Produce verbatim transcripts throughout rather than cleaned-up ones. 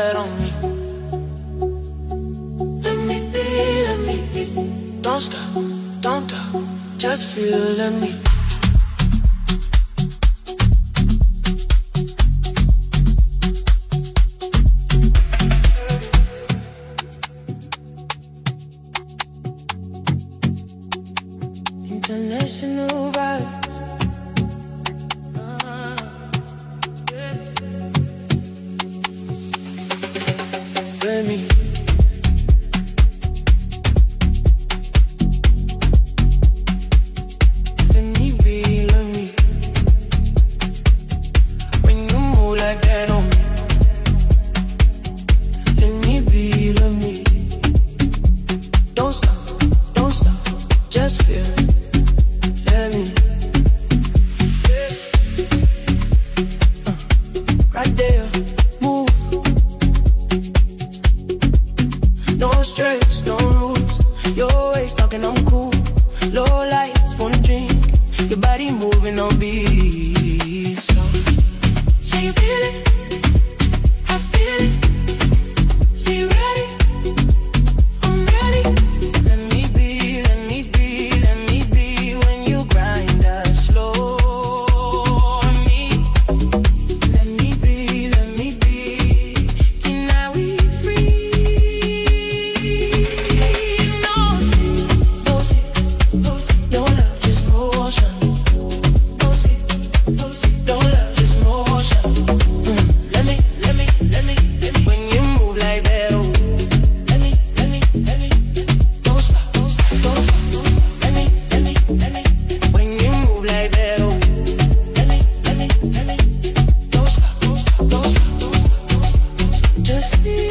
that on me. Let me be, let me be. Don't stop, don't stop, just feel, let me. International vibe. Let me. Let me be, let me. When you move like that on me. Let me be, let me. Don't stop, don't stop, just feel. Let me. Uh, right there, move. No stress, no rules. Your ways talking, I'm cool. Low lights, phone drink. Your body moving on beat. So, say you feel it, I feel it. Say you ready, I'm ready. Let me be, let me be, let me be. When you grind us slow on me. Let me be, let me be. Tonight we free. No sleep, no sleep, no sleep. No love, just motion. No sleep, no sleep. No love, just motion. Mm. Let me, let me, let me, let me. When you move like that, oh. Let me, let me, let me. Don't stop, don't stop, don't stop. Let me, let me, let me. When you move like that, oh. Let me, let me, let me. Don't stop, don't stop, don't stop, don't stop. Just feel.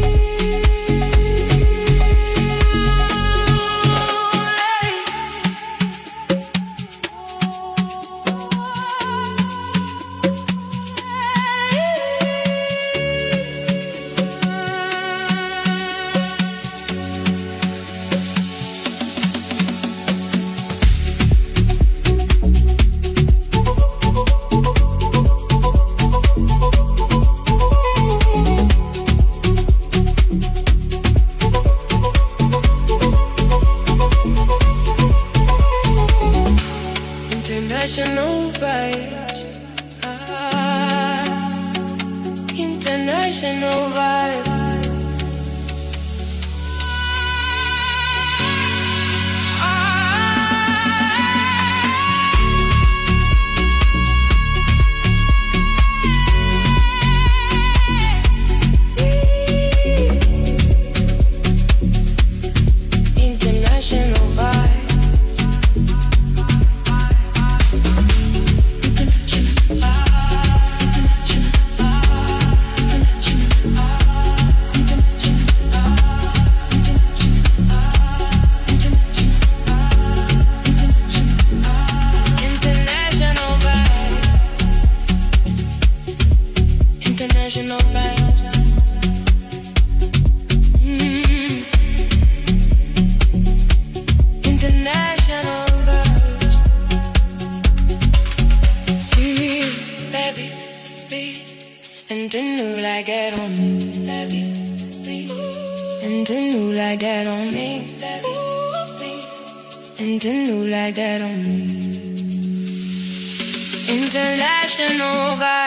International vibes, ah, international vibes. International vibe. International vibe. International vibes. Mm. International vibes. Yeah, baby, be and to new like that on me, baby, be and to new like that on me, baby, be and to new like that on me. International vibes.